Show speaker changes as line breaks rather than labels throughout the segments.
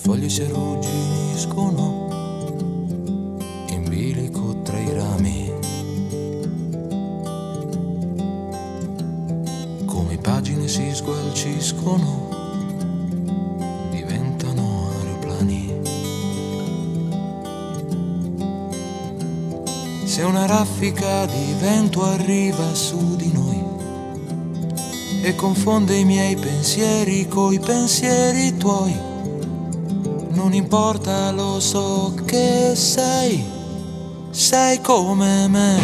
foglie si arrugginiscono in bilico tra i rami, come pagine si sgualciscono, diventano aeroplani. Se una raffica di vento arriva su di noi e confonde i miei pensieri coi pensieri tuoi, non importa, lo so che sei come me.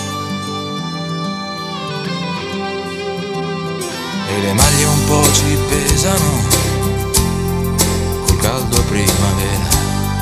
E le maglie un po' ci pesano col caldo a primavera.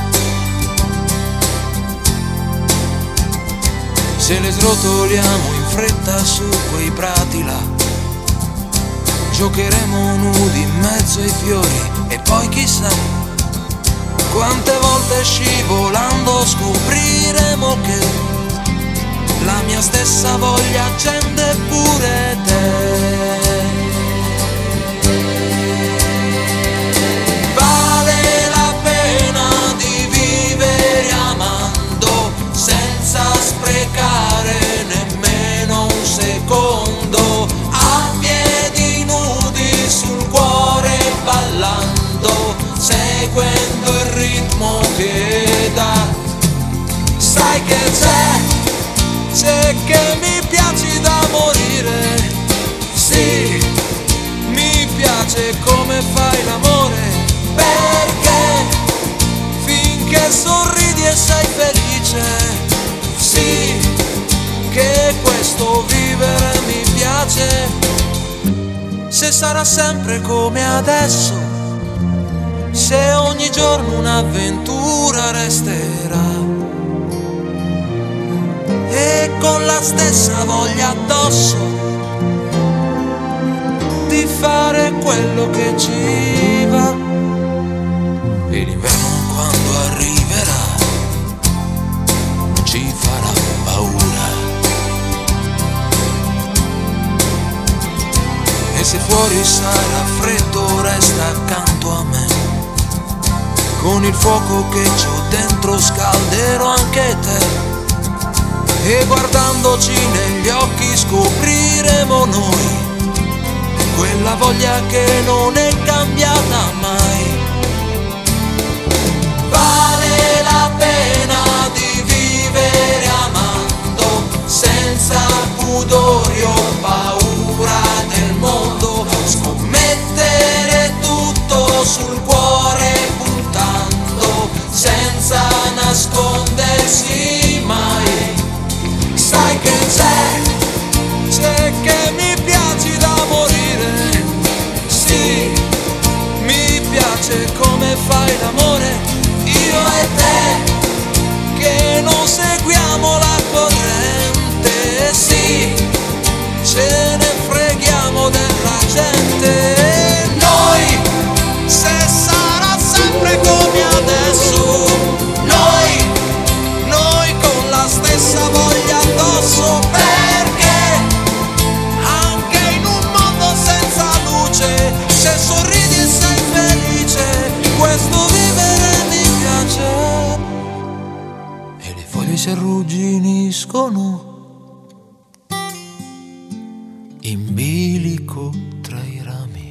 Se le srotoliamo in fretta su quei prati là, giocheremo nudi in mezzo ai fiori e poi chissà quante volte scivolando scopriremo che la mia stessa voglia accende pure te. Vale la pena di vivere amando senza sprecare nemmeno un secondo, a piedi nudi sul cuore ballando, seguendo il ritmo che dà. Sai che c'è che mi piaci da morire. Sì, mi piace come fai l'amore, perché finché sorridi e sei felice, sì, che questo vivere mi piace. Se sarà sempre come adesso, se ogni giorno un'avventura resterà, e con la stessa voglia addosso di fare quello che ci va. E l'inverno quando arriverà non ci farà paura, e se fuori sarà freddo resta accanto a me, con il fuoco che c'ho dentro scalderò anche te, e guardandoci negli occhi scopriremo noi quella voglia che non è cambiata mai. Vale la pena di vivere amando senza pudori o paura del mondo, scommettere tutto sul cuore puntando senza nascondersi mai. Sai che c'è che mi piaci da morire. Sì, mi piace come fai l'amore, io e te, che non seguiamo la corrente. Sì, ce ne freghiamo della gente. Noi, se sarà sempre come adesso, noi con la stessa voglia addosso, perché anche in un mondo senza luce, se sorridi e sei felice, questo vivere mi piace. E le foglie si arrugginiscono in bilico tra i rami.